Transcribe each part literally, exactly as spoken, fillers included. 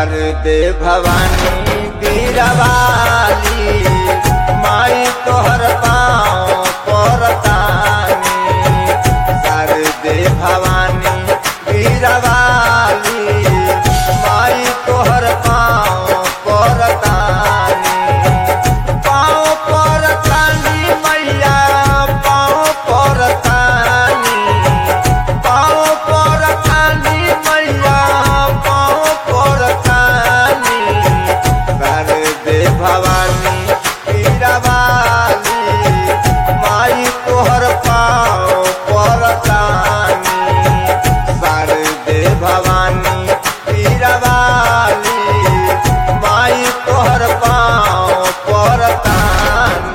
शारदे भवानी बीरवाली माई तोहर पाँव परतानी। शारदे भवानी बीरवाली माई तोहर पाँव परतानी। पाँव परतानी मैया पाँव परतानी। पाँव परतानी मैया पाँव परतानी। शारदे भवानी बीरवाली माई तोहर पाँव परतानी। शारदे भवानी बीरवाली माई तोहर पाँव परतानी।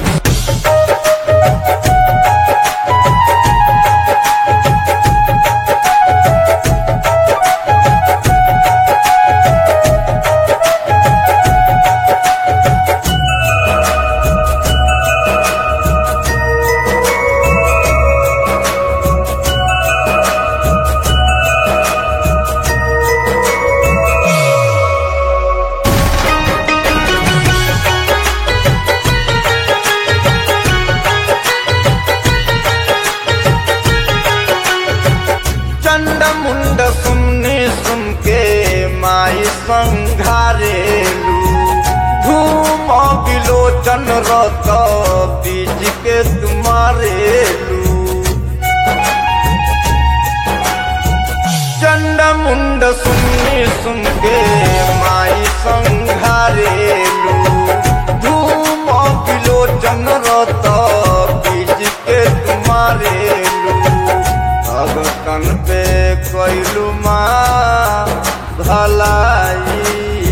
चंड मुंड सुनने सुन के माई संघारेलू। धूम बिलोचन रत बीज के तुम्हारेलू। चंड मुंड सुनने सुन के माई संघारेलू। धूम बिलोचन रत बीज के तुम्हारेलू। भगतन पे कैलू माँ भलाई।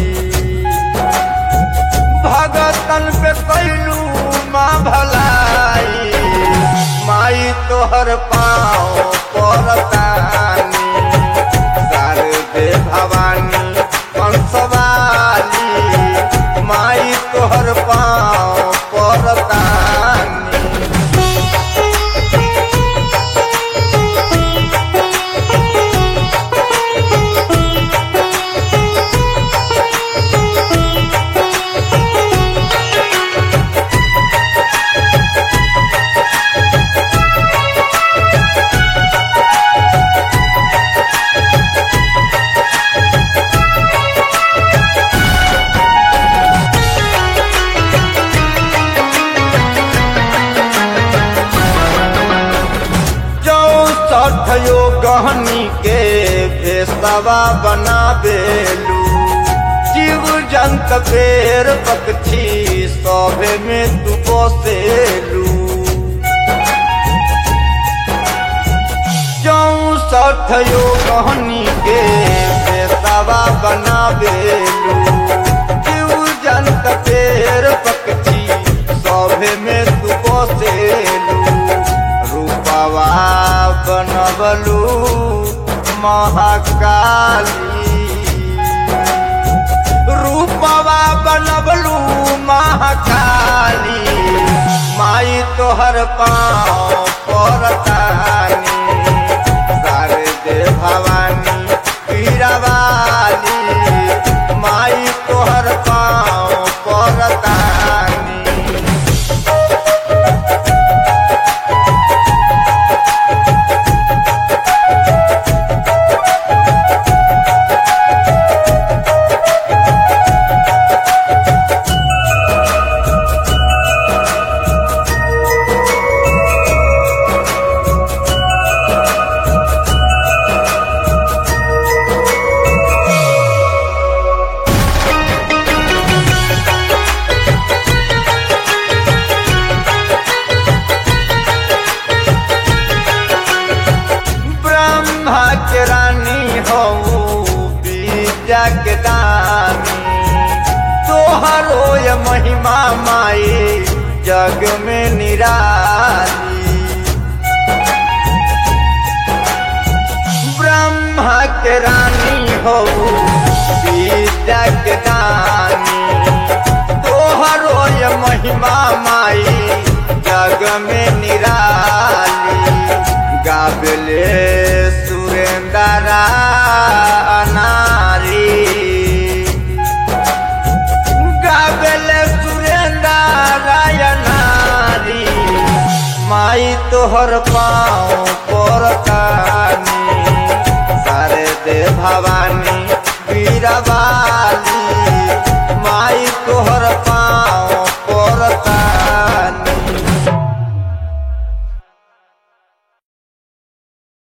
भगतन पे कैलू माँ भलाई। माई तोहर पाँव परतानी। शारदे भवानी कंसवाली माई तोहर पाँव परतानी। चौसठयो गहनी के भेसवा बनावेलू। जीव जंत पेड़ पक्षी सभे में तू बसेलू। चौसठयो गहनी के भेसवा बनावेलू। जीव जंत पेड़ पक्षी सभे में तू बसेलू। रूपवा बनबलू महाकाली। रूपवा बनबलू महाकाली। माई तोहर पाँव परतानी। शारदे भवानी बीरवाली माई तोहर पाँव परतानी। के रानी हो विद्या के दानी। तोहरो ये महिमा माई जग में निराली। ब्रह्मा के रानी हो विद्या के दानी। तोहरो ये महिमा माई जग में निराली। गाबले सुरेंद्रा नारी तोहर पाँव परतानी शारदे भवानी बीरवाली